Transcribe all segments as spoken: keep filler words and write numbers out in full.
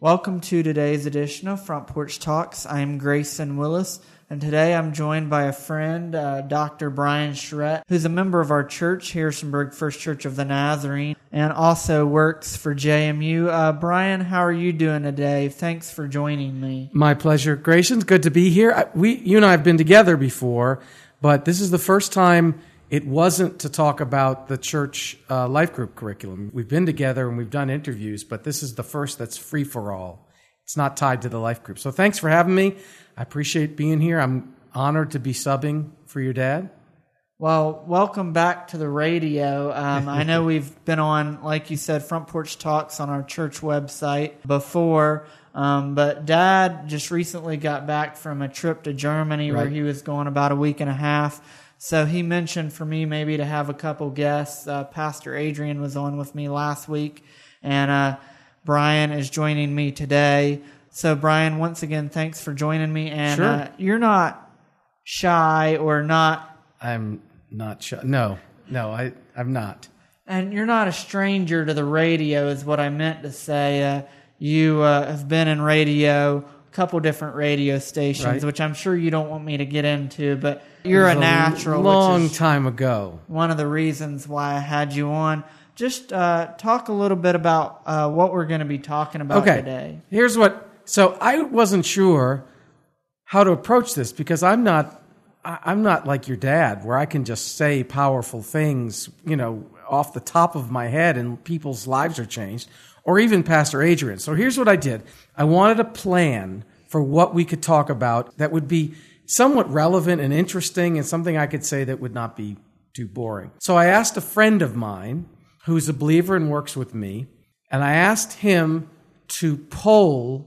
Welcome to today's edition of Front Porch Talks. I'm Grayson Willis, and today I'm joined by a friend, uh, Doctor Brian Charette, who's a member of our church, Harrisonburg First Church of the Nazarene, and also works for J M U. Uh, Brian, how are you doing today? Thanks for joining me. My pleasure, Grayson. Good to be here. We, you and I have been together before, but this is the first time it wasn't to talk about the church uh, life group curriculum. We've been together and we've done interviews, but this is the first that's free for all. It's not tied to the life group. So thanks for having me. I appreciate being here. I'm honored to be subbing for your dad. Well, welcome back to the radio. Um, I know we've been on, like you said, Front Porch Talks on our church website before, um, but Dad just recently got back from a trip to Germany Right. where he was going about a week and a half. So he mentioned for me maybe to have a couple guests. Uh, Pastor Adrian was on with me last week, and uh, Brian is joining me today. So Brian, once again, thanks for joining me. And Sure. uh, you're not shy or not... I'm not sure. No, no, I, I'm not. And you're not a stranger to the radio is what I meant to say. Uh, you uh, have been in radio, a couple different radio stations, Right. which I'm sure you don't want me to get into, but you're It a was natural. long which is time ago. one of the reasons why I had you on. Just uh, talk a little bit about uh, what we're going to be talking about Okay. today. Here's what, so I wasn't sure how to approach this because I'm not, I- I'm not like your dad where I can just say powerful things, you know, off the top of my head and people's lives are changed, or even Pastor Adrian. So here's what I did. I wanted a plan for what we could talk about that would be somewhat relevant and interesting and something I could say that would not be too boring. So I asked a friend of mine who's a believer and works with me, and I asked him to poll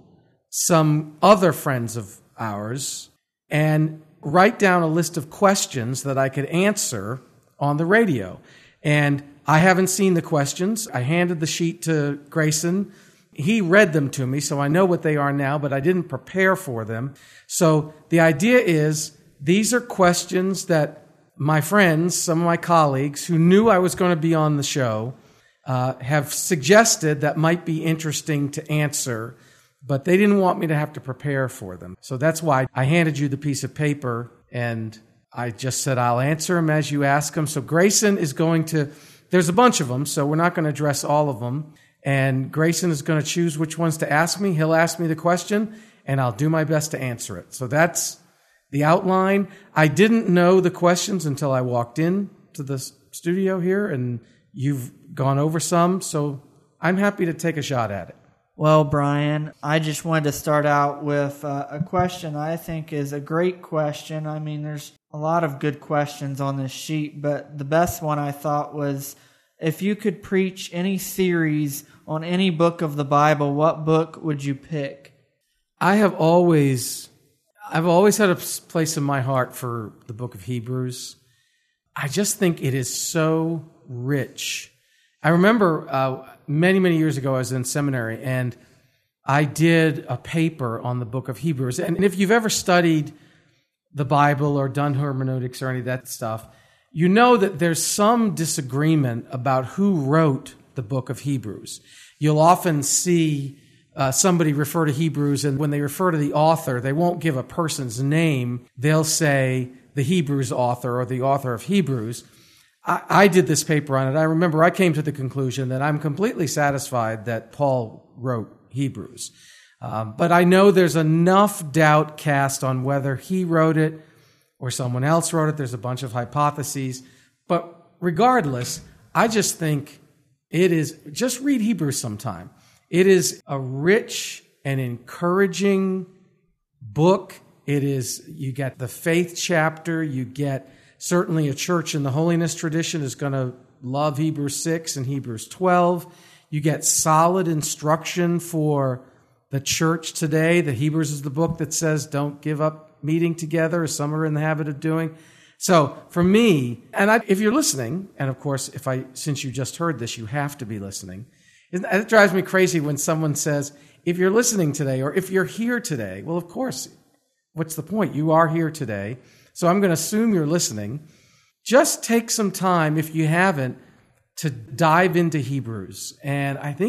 some other friends of ours and write down a list of questions that I could answer on the radio. And I haven't seen the questions. I handed the sheet to Grayson. He read them to me, so I know what they are now, but I didn't prepare for them. So the idea is these are questions that my friends, some of my colleagues who knew I was going to be on the show, uh, have suggested that might be interesting to answer, but they didn't want me to have to prepare for them. So that's why I handed you the piece of paper, and I just said I'll answer them as you ask them. So Grayson is going to, there's a bunch of them, so we're not going to address all of them. And Grayson is going to choose which ones to ask me. He'll ask me the question, and I'll do my best to answer it. So that's the outline. I didn't know the questions until I walked in to the studio here, and you've gone over some, so I'm happy to take a shot at it. Well, Brian, I just wanted to start out with uh, a question I think is a great question. I mean, there's a lot of good questions on this sheet, but the best one I thought was, if you could preach any series on any book of the Bible, what book would you pick? I have always, I've always had a place in my heart for the book of Hebrews. I just think it is so rich. I remember uh, many, many years ago I was in seminary and I did a paper on the book of Hebrews. And if you've ever studied the Bible or done hermeneutics or any of that stuff, you know that there's some disagreement about who wrote the book of Hebrews. You'll often see uh, somebody refer to Hebrews, and when they refer to the author, they won't give a person's name. They'll say the Hebrews author or the author of Hebrews. I, I did this paper on it. I remember I came to the conclusion that I'm completely satisfied that Paul wrote Hebrews. Um, but I know there's enough doubt cast on whether he wrote it or someone else wrote it. There's a bunch of hypotheses. But regardless, I just think it is, just read Hebrews sometime. It is a rich and encouraging book. It is, you get the faith chapter, you get certainly a church in the holiness tradition is going to love Hebrews six and Hebrews twelve. You get solid instruction for the church today. The Hebrews is the book that says don't give up meeting together, as some are in the habit of doing. So for me, and I, if you're listening, and of course, if I since you just heard this, you have to be listening. It drives me crazy when someone says, if you're listening today, or if you're here today. Well, of course, what's the point? You are here today. So I'm going to assume you're listening. Just take some time, if you haven't, to dive into Hebrews. And I think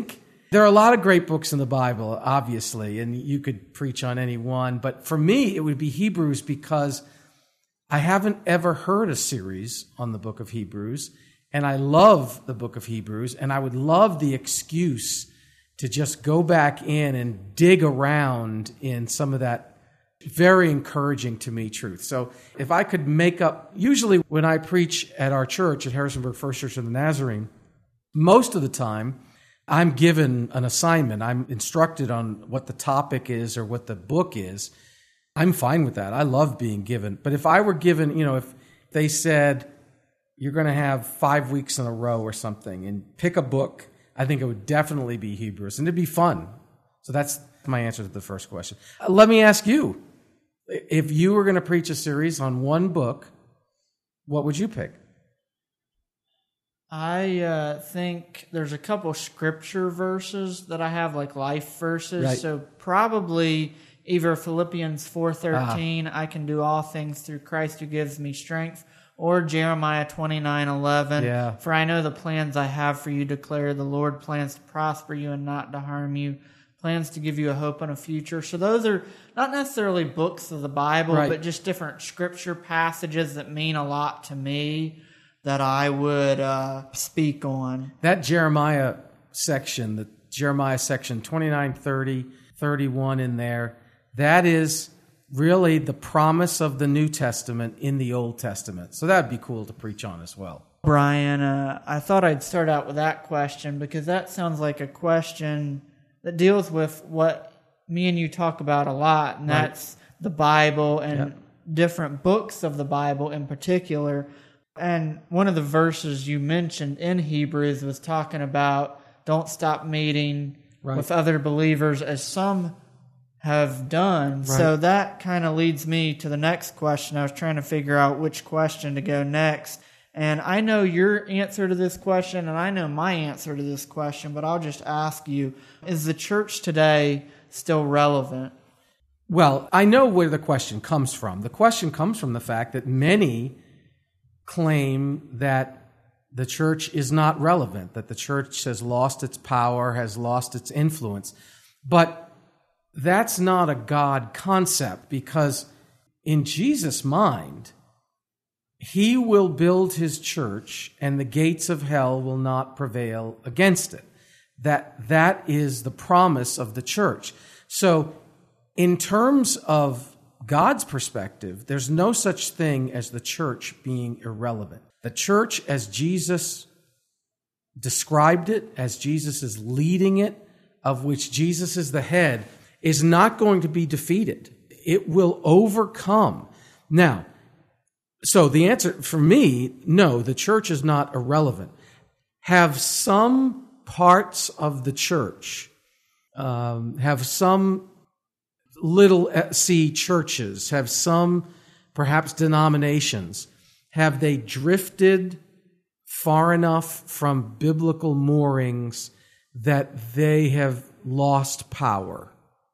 There are a lot of great books in the Bible, obviously, and you could preach on any one. But for me, it would be Hebrews because I haven't ever heard a series on the book of Hebrews, and I love the book of Hebrews, and I would love the excuse to just go back in and dig around in some of that very encouraging to me truth. So if I could make up, usually when I preach at our church, at Harrisonburg First Church of the Nazarene, most of the time I'm given an assignment. I'm instructed on what the topic is or what the book is. I'm fine with that. I love being given. But if I were given, you know, if they said, you're going to have five weeks in a row or something and pick a book, I think it would definitely be Hebrews, and it'd be fun. So that's my answer to the first question. Uh, let me ask you, if you were going to preach a series on one book, what would you pick? I uh, think there's a couple scripture verses that I have, like life verses. Right. So probably either Philippians four thirteen, Ah. I can do all things through Christ who gives me strength, or Jeremiah twenty-nine eleven. Yeah. For I know the plans I have for you, declare the Lord, plans to prosper you and not to harm you, plans to give you a hope and a future. So those are not necessarily books of the Bible, Right. but just different scripture passages that mean a lot to me that I would uh, speak on. That Jeremiah section, the Jeremiah section twenty-nine, thirty, thirty-one in there, that is really the promise of the New Testament in the Old Testament. So that would be cool to preach on as well. Brian, uh, I thought I'd start out with that question because that sounds like a question that deals with what me and you talk about a lot, and Right. that's the Bible and Yep. different books of the Bible in particular. And one of the verses you mentioned in Hebrews was talking about don't stop meeting Right. with other believers as some have done. Right. So that kind of leads me to the next question. I was trying to figure out which question to go next. And I know your answer to this question, and I know my answer to this question, but I'll just ask you, is the church today still relevant? Well, I know where the question comes from. The question comes from the fact that many claim that the church is not relevant, that the church has lost its power, has lost its influence. But that's not a God concept, because in Jesus' mind, he will build his church and the gates of hell will not prevail against it. That, that is the promise of the church. So in terms of God's perspective, there's no such thing as the church being irrelevant. The church, as Jesus described it, as Jesus is leading it, of which Jesus is the head, is not going to be defeated. It will overcome. Now, so the answer for me, no, the church is not irrelevant. Have some parts of the church, um, have some little c churches, have some perhaps denominations, have they drifted far enough from biblical moorings that they have lost power?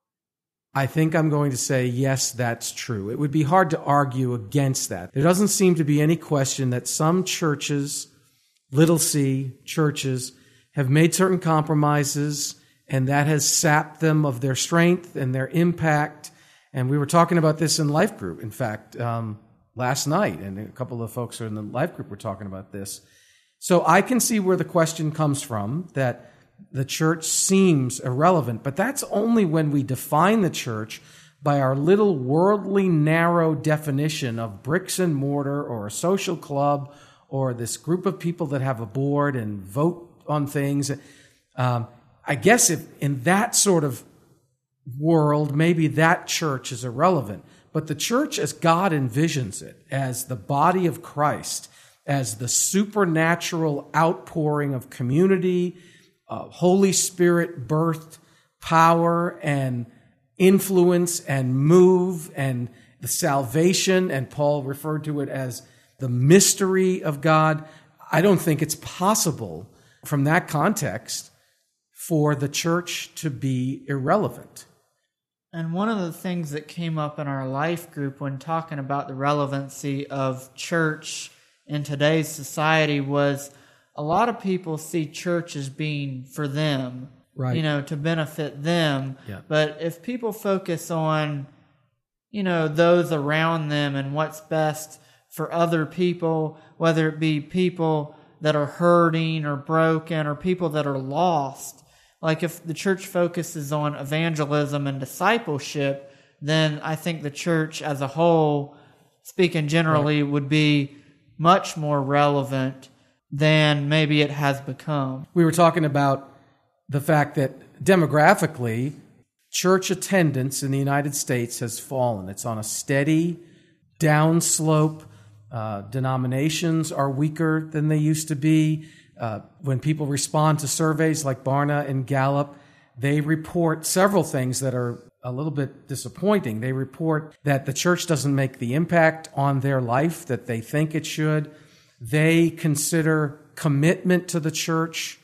I think I'm going to say, yes, that's true. It would be hard to argue against that. There doesn't seem to be any question that some churches, little c churches, have made certain compromises, and that has sapped them of their strength and their impact. And we were talking about this in Life Group, in fact, um, last night, and a couple of folks in the Life Group were talking about this. So I can see where the question comes from, that the church seems irrelevant, but that's only when we define the church by our little worldly, narrow definition of bricks and mortar or a social club or this group of people that have a board and vote on things. Um, I guess if in that sort of world, maybe that church is irrelevant. But the church as God envisions it, as the body of Christ, as the supernatural outpouring of community, uh, Holy Spirit birthed power and influence and move and the salvation, and Paul referred to it as the mystery of God. I don't think it's possible from that context for the church to be irrelevant. And one of the things that came up in our life group when talking about the relevancy of church in today's society was a lot of people see church as being for them. right. you know, to benefit them. Yeah. But if people focus on, you know, those around them and what's best for other people, whether it be people that are hurting or broken or people that are lost, like if the church focuses on evangelism and discipleship, then I think the church as a whole, speaking generally, right. would be much more relevant than maybe it has become. We were talking about the fact that demographically, church attendance in the United States has fallen. It's on a steady downslope. Uh, denominations are weaker than they used to be. Uh, when people respond to surveys like Barna and Gallup, they report several things that are a little bit disappointing. They report that the church doesn't make the impact on their life that they think it should. They consider commitment to the church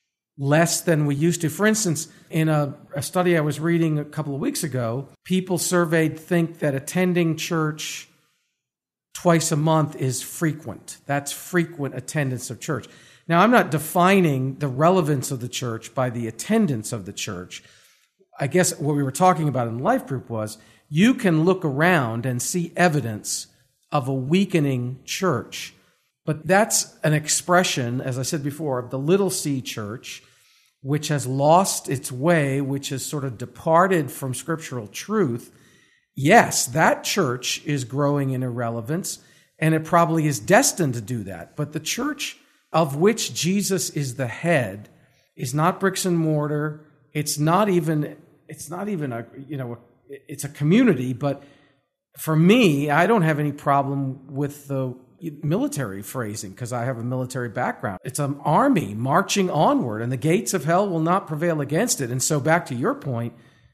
less than we used to. For instance, in a, a study I was reading a couple of weeks ago, people surveyed think that attending church twice a month is frequent. That's frequent attendance of church. Now, I'm not defining the relevance of the church by the attendance of the church. I guess what we were talking about in the life group was you can look around and see evidence of a weakening church. But that's an expression, as I said before, of the little c church, which has lost its way, which has sort of departed from scriptural truth. Yes, that church is growing in irrelevance, and it probably is destined to do that. But the church of which Jesus is the head is not bricks and mortar. It's not even, it's not even a, you know, it's a community. But for me, I don't have any problem with the military phrasing because I have a military background. It's an army marching onward, and the gates of hell will not prevail against it. And so back to your point,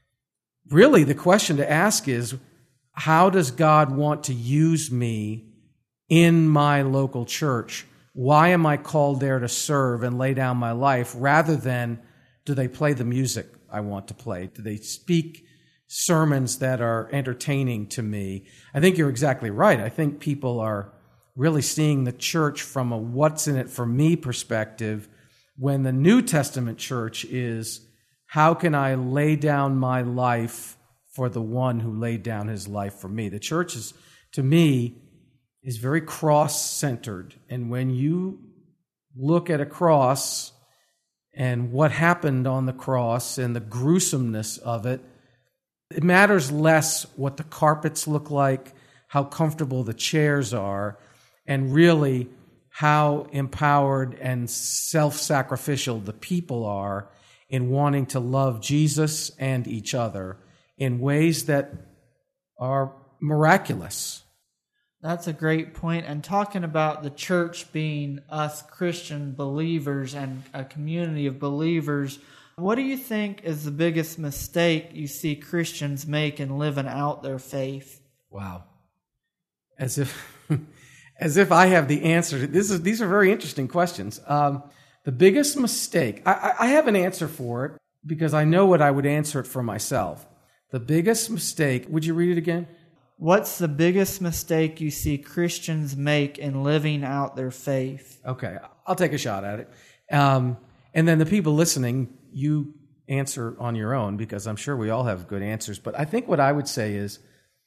really the question to ask is, how does God want to use me in my local church? Why am I called there to serve and lay down my life, rather than do they play the music I want to play? Do they speak sermons that are entertaining to me? I think you're exactly right. I think people are really seeing the church from a what's in it for me perspective, when the New Testament church is, how can I lay down my life for the one who laid down his life for me? The church is, to me, is very cross-centered. And when you look at a cross and what happened on the cross and the gruesomeness of it, it matters less what the carpets look like, how comfortable the chairs are, and really how empowered and self-sacrificial the people are in wanting to love Jesus and each other in ways that are miraculous. That's a great point. And talking about the church being us Christian believers and a community of believers, what do you think is the biggest mistake you see Christians make in living out their faith? Wow. As if as if I have the answer. This is these are very interesting questions. Um, the biggest mistake, I, I have an answer for it because I know what I would answer it for myself. The biggest mistake, would you read it again? What's the biggest mistake you see Christians make in living out their faith? Okay, I'll take a shot at it. Um, and then the people listening, you answer on your own, because I'm sure we all have good answers. But I think what I would say is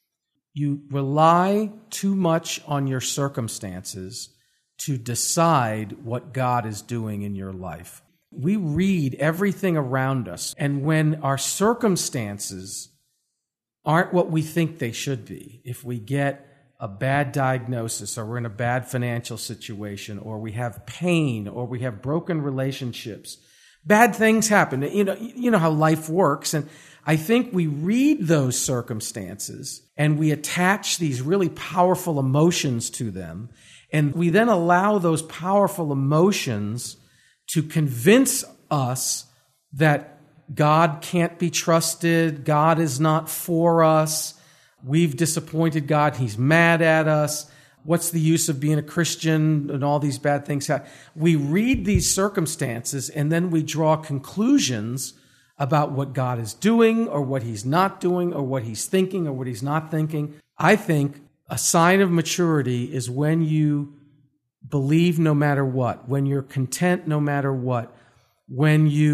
you rely too much on your circumstances to decide what God is doing in your life. We read everything around us, and when our circumstances aren't what we think they should be, if we get a bad diagnosis, or we're in a bad financial situation, or we have pain, or we have broken relationships, bad things happen. You know, you know how life works. And I think we read those circumstances and we attach these really powerful emotions to them. And we then allow those powerful emotions to convince us that God can't be trusted, God is not for us, we've disappointed God, He's mad at us, what's the use of being a Christian, and all these bad things happen. We read these circumstances and then we draw conclusions about what God is doing or what He's not doing or what He's thinking or what He's not thinking. I think a sign of maturity is when you believe no matter what, when you're content no matter what, when you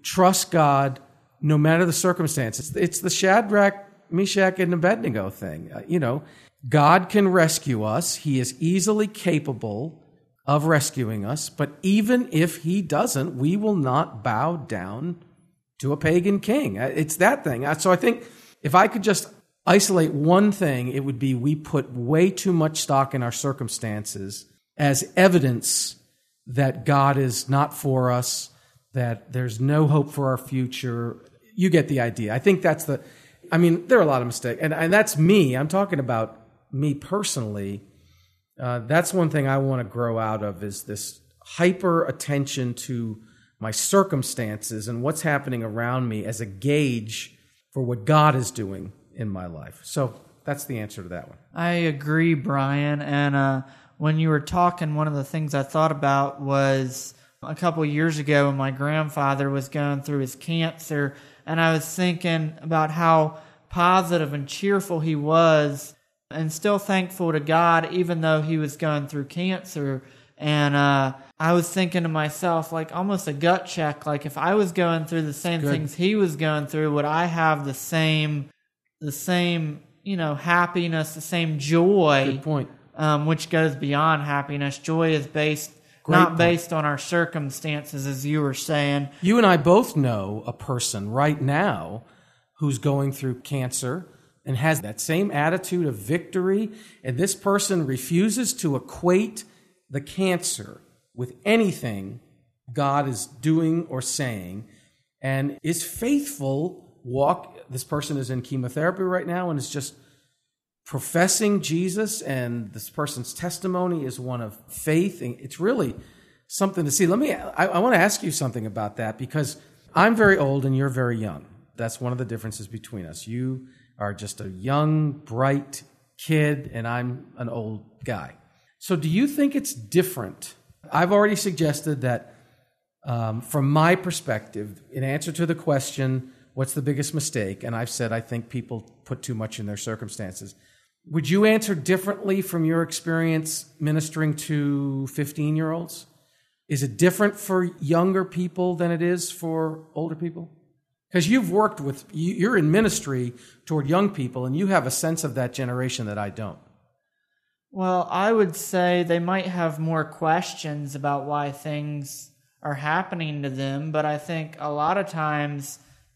trust God no matter the circumstances. It's the Shadrach, Meshach, and Abednego thing. Uh, you know, God can rescue us. He is easily capable of rescuing us. But even if he doesn't, we will not bow down to a pagan king. It's that thing. So I think if I could just isolate one thing, it would be we put way too much stock in our circumstances as evidence that God is not for us, that there's no hope for our future. You get the idea. I think that's the, I mean, there are a lot of mistakes. And, and that's me. I'm talking about me personally. Uh, that's one thing I want to grow out of is this hyper attention to my circumstances and what's happening around me as a gauge for what God is doing in my life. So that's the answer to that one. I agree, Brian. And uh, when you were talking, one of the things I thought about was a couple of years ago when my grandfather was going through his cancer, and I was thinking about how positive and cheerful he was and still thankful to God even though he was going through cancer. And uh, I was thinking to myself, like almost a gut check, like if I was going through the same Good. things he was going through, would I have the same, the same, you know, happiness, the same joy? Good point. Um, which goes beyond happiness. Joy is based Great not point. based on our circumstances, as you were saying. You and I both know a person right now who's going through cancer and has that same attitude of victory, and this person refuses to equate the cancer with anything God is doing or saying, and is faithful. Walk. This person is in chemotherapy right now and is just professing Jesus, and this person's testimony is one of faith. And it's really something to see. Let me. I, I want to ask you something about that because I'm very old and you're very young. That's one of the differences between us. You are just a young, bright kid, and I'm an old guy. So do you think it's different? I've already suggested that um, from my perspective, in answer to the question, what's the biggest mistake? And I've said I think people put too much in their circumstances. Would you answer differently from your experience ministering to fifteen-year-olds? Is it different for younger people than it is for older people? Because you've worked with, you're in ministry toward young people, and you have a sense of that generation that I don't. Well, I would say they might have more questions about why things are happening to them, but I think a lot of times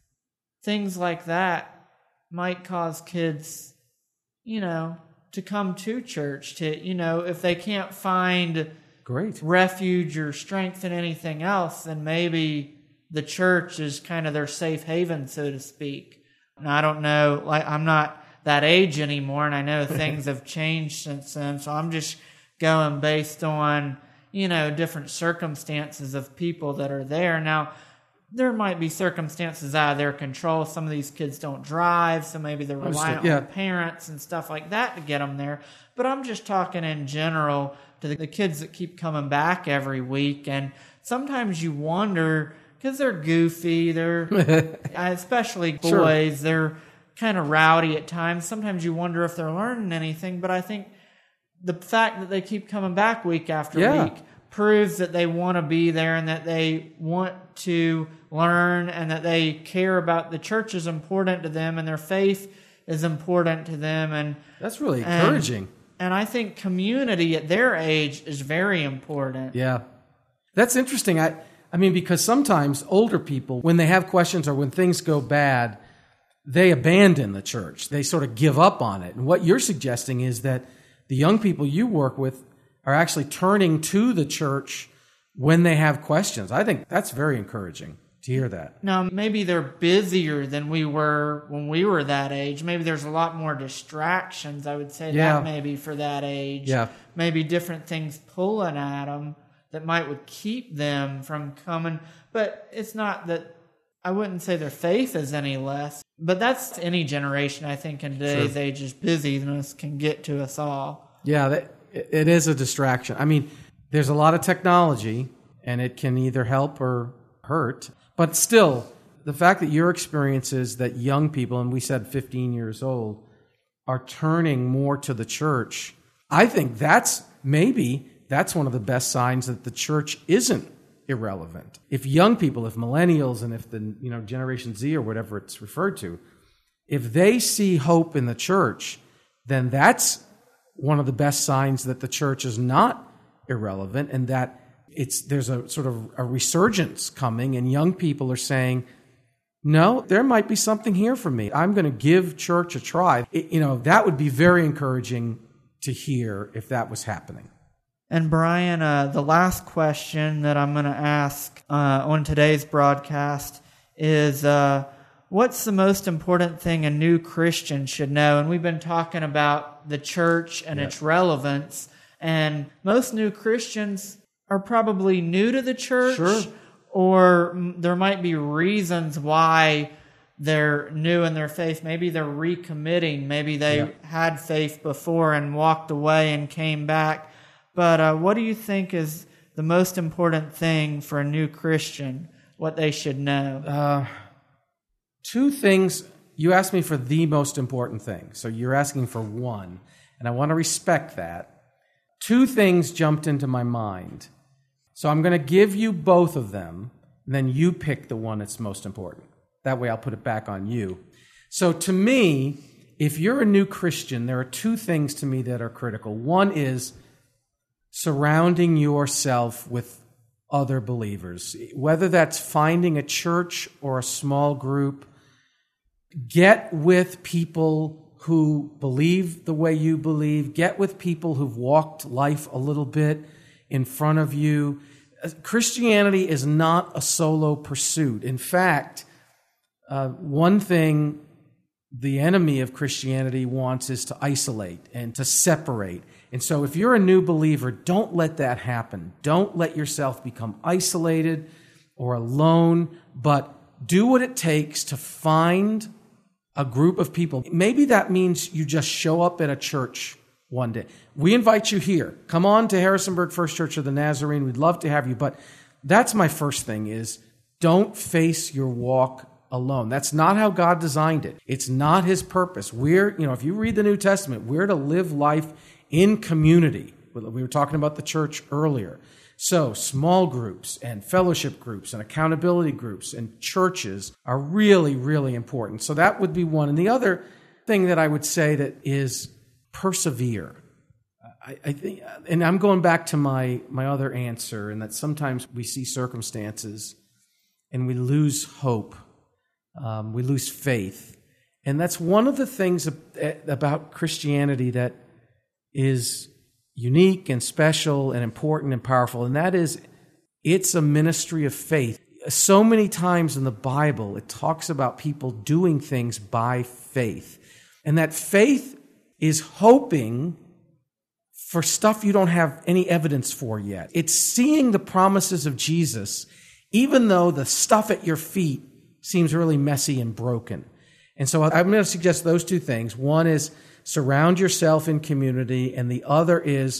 things like that might cause kids, you know, to come to church, to, you know, if they can't find Great. refuge or strength in anything else, then maybe the church is kind of their safe haven, so to speak. And I don't know, like I'm not that age anymore, and I know things have changed since then, so I'm just going based on, you know, different circumstances of people that are there. Now, there might be circumstances out of their control. Some of these kids don't drive, so maybe they're reliant yeah. on parents and stuff like that to get them there. But I'm just talking in general to the, the kids that keep coming back every week. And sometimes you wonder, because they're goofy, they're especially boys, Sure. they're kind of rowdy at times. Sometimes you wonder if they're learning anything. But I think the fact that they keep coming back week after Yeah. week proves that they want to be there and that they want to learn and that they care about the church is important to them and their faith is important to them. And That's really encouraging. And, and I think community at their age is very important. Yeah. That's interesting. I, I mean, because sometimes older people, when they have questions or when things go bad, they abandon the church. They sort of give up on it. And what you're suggesting is that the young people you work with are actually turning to the church when they have questions. I think that's very encouraging to hear that. Now, maybe they're busier than we were when we were that age. Maybe there's a lot more distractions, I would say, Yeah. that maybe for that age. Yeah. Maybe different things pulling at them that might would keep them from coming. But it's not that, I wouldn't say their faith is any less. But that's any generation, I think, in today's Sure. age, is busyness can get to us all. Yeah, that, it is a distraction. I mean, there's a lot of technology, and it can either help or hurt. But still, the fact that your experience is that young people, and we said fifteen years old, are turning more to the church, I think that's maybe that's one of the best signs that the church isn't irrelevant. If young people, if millennials, and if the you know Generation Z or whatever it's referred to, if they see hope in the church, then that's one of the best signs that the church is not irrelevant and that it's there's a sort of a resurgence coming, and young people are saying, no, there might be something here for me. I'm going to give church a try. It, you know, that would be very encouraging to hear if that was happening. And Brian, uh, the last question that I'm going to ask uh, on today's broadcast is, uh, what's the most important thing a new Christian should know? And we've been talking about the church and yeah. its relevance. And most new Christians are probably new to the church. Sure. Or there might be reasons why they're new in their faith. Maybe they're recommitting. Maybe they yeah. had faith before and walked away and came back. But uh, what do you think is the most important thing for a new Christian, what they should know? Uh, two things. You asked me for the most important thing. So you're asking for one, and I want to respect that. Two things jumped into my mind. So I'm going to give you both of them, and then you pick the one that's most important. That way I'll put it back on you. So to me, if you're a new Christian, there are two things to me that are critical. One is surrounding yourself with other believers, whether that's finding a church or a small group. Get with people who believe the way you believe. Get with people who've walked life a little bit in front of you. Christianity is not a solo pursuit. In fact, uh, one thing the enemy of Christianity wants is to isolate and to separate. And so if you're a new believer, don't let that happen. Don't let yourself become isolated or alone, but do what it takes to find a group of people. Maybe that means you just show up at a church one day. We invite you here. Come on to Harrisonburg First Church of the Nazarene. We'd love to have you. But that's my first thing is don't face your walk alone. That's not how God designed it. It's not his purpose. We're, you know, if you read the New Testament, we're to live life in community. We were talking about the church earlier. So small groups and fellowship groups and accountability groups and churches are really, really important. So that would be one. And the other thing that I would say that is persevere. I, I think, and I'm going back to my, my other answer, and that sometimes we see circumstances and we lose hope. Um, we lose faith. And that's one of the things about Christianity that is unique and special and important and powerful, and that is it's a ministry of faith. So many times in the Bible, it talks about people doing things by faith. And that faith is hoping for stuff you don't have any evidence for yet. It's seeing the promises of Jesus, even though the stuff at your feet seems really messy and broken. And so I'm going to suggest those two things. One is surround yourself in community, and the other is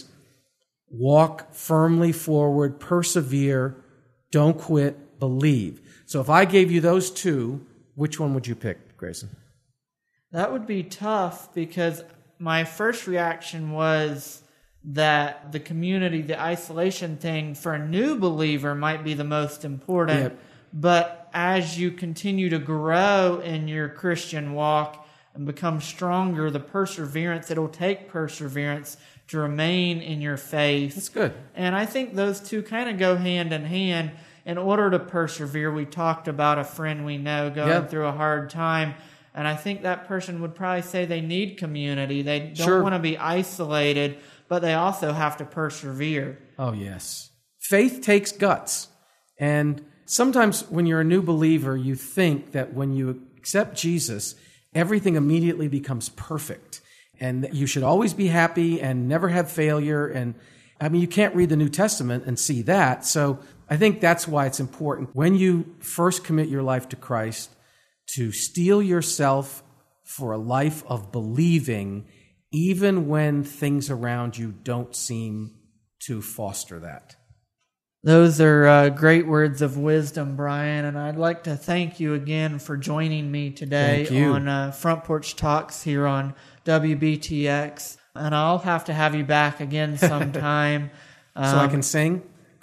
walk firmly forward, persevere, don't quit, believe. So if I gave you those two, which one would you pick, Grayson? That would be tough because my first reaction was that the community, the isolation thing for a new believer might be the most important. Yep. But as you continue to grow in your Christian walk and become stronger, the perseverance, it'll take perseverance to remain in your faith. That's good. And I think those two kind of go hand in hand. In order to persevere, we talked about a friend we know going yep. through a hard time. And I think that person would probably say they need community. They don't sure. want to be isolated, but they also have to persevere. Oh, yes. Faith takes guts. And sometimes when you're a new believer, you think that when you accept Jesus, everything immediately becomes perfect. And that you should always be happy and never have failure. And I mean, you can't read the New Testament and see that. So I think that's why it's important when you first commit your life to Christ to steel yourself for a life of believing, even when things around you don't seem to foster that. Those are uh, great words of wisdom, Brian, and I'd like to thank you again for joining me today on uh, Front Porch Talks here on W B T X, and I'll have to have you back again sometime. um, so I can sing?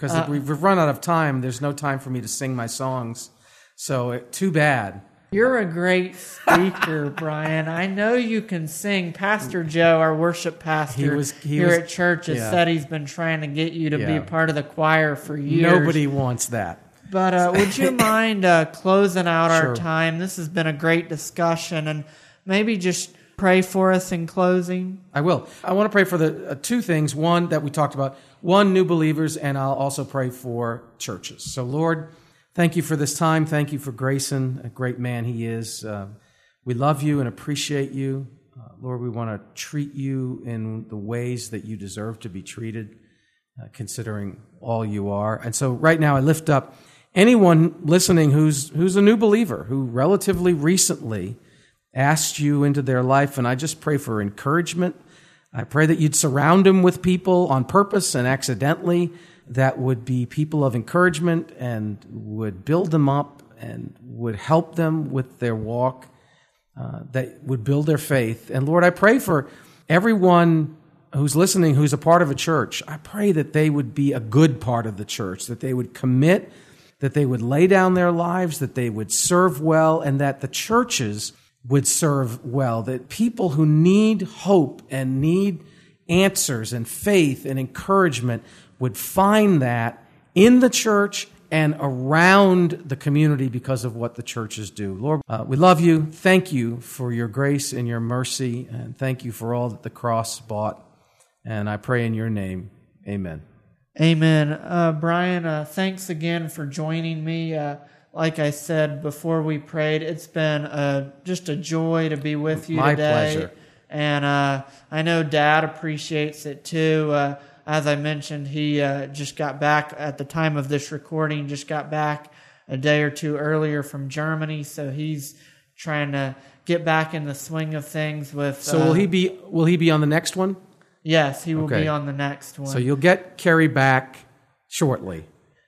because Uh, we've run out of time. There's no time for me to sing my songs. So it, too bad. You're a great speaker, Brian. I know you can sing. Pastor Joe, our worship pastor He was- he here was- at church, has yeah. said he's been trying to get you to be Yeah. a part of the choir for years. Nobody wants that. But uh, would you mind uh, closing out Sure. our time? This has been a great discussion, and maybe just pray for us in closing. I will. I want to pray for the uh, two things. One that we talked about. One, new believers, and I'll also pray for churches. So, Lord, thank you for this time. Thank you for Grayson, a great man he is. Uh, we love you and appreciate you. Uh, Lord, we want to treat you in the ways that you deserve to be treated, uh, considering all you are. And so right now I lift up anyone listening who's who's a new believer, who relatively recently asked you into their life, and I just pray for encouragement. I pray that you'd surround them with people on purpose and accidentally that would be people of encouragement and would build them up and would help them with their walk, uh, that would build their faith. And Lord, I pray for everyone who's listening who's a part of a church. I pray that they would be a good part of the church, that they would commit, that they would lay down their lives, that they would serve well, and that the churches would serve well, that people who need hope and need answers and faith and encouragement would find that in the church and around the community because of what the churches do. Lord, uh, we love you. Thank you for your grace and your mercy, and thank you for all that the cross bought. And I pray in your name, amen. Amen. Uh, Brian, uh, thanks again for joining me. Uh, like I said before we prayed, it's been uh, just a joy to be with you My today. pleasure. And uh, I know Dad appreciates it too. Uh, as I mentioned, he uh, just got back at the time of this recording, just got back a day or two earlier from Germany. So he's trying to get back in the swing of things with... So uh, will he be will he be on the next one? Yes, he will Okay. be on the next one. So you'll get Kerry back shortly.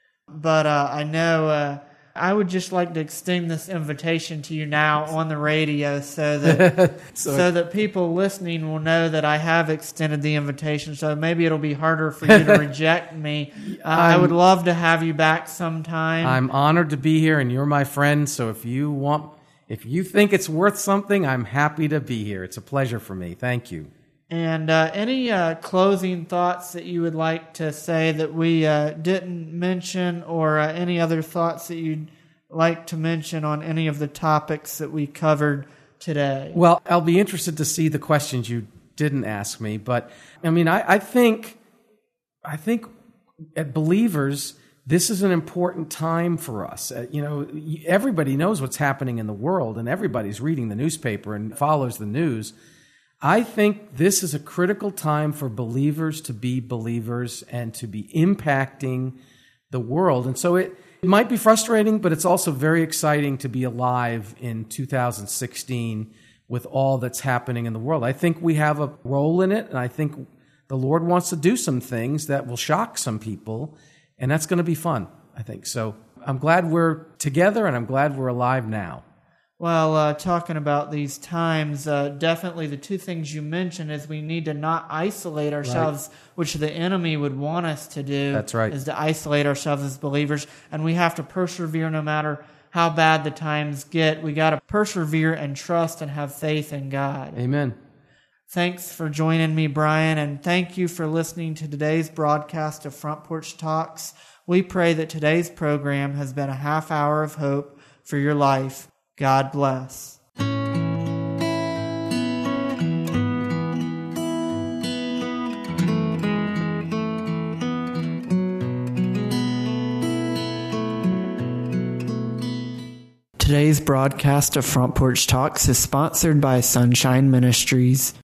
But uh, I know uh, I would just like to extend this invitation to you now on the radio so that so, So- that people listening will know that I have extended the invitation. So maybe it'll be harder for you to reject me. Uh, I I'm- would love to have you back sometime. I'm honored to be here, and you're my friend. So if you want, if you think it's worth something, I'm happy to be here. It's a pleasure for me. Thank you. And uh, any uh, closing thoughts that you would like to say that we uh, didn't mention, or uh, any other thoughts that you'd like to mention on any of the topics that we covered today? Well, I'll be interested to see the questions you didn't ask me, but I mean, I, I think, I think, at believers, this is an important time for us. Uh, you know, everybody knows what's happening in the world, and everybody's reading the newspaper and follows the news. I think this is a critical time for believers to be believers and to be impacting the world. And so it, it might be frustrating, but it's also very exciting to be alive in two thousand sixteen with all that's happening in the world. I think we have a role in it, and I think the Lord wants to do some things that will shock some people, and that's going to be fun, I think. So I'm glad we're together, and I'm glad we're alive now. Well, uh, talking about these times, uh, definitely the two things you mentioned is we need to not isolate ourselves, right, which the enemy would want us to do. That's right. Is to isolate ourselves as believers, and we have to persevere no matter how bad the times get. We got to persevere and trust and have faith in God. Amen. Thanks for joining me, Brian, and thank you for listening to today's broadcast of Front Porch Talks. We pray that today's program has been a half hour of hope for your life. God bless. Today's broadcast of Front Porch Talks is sponsored by Sunshine Ministries.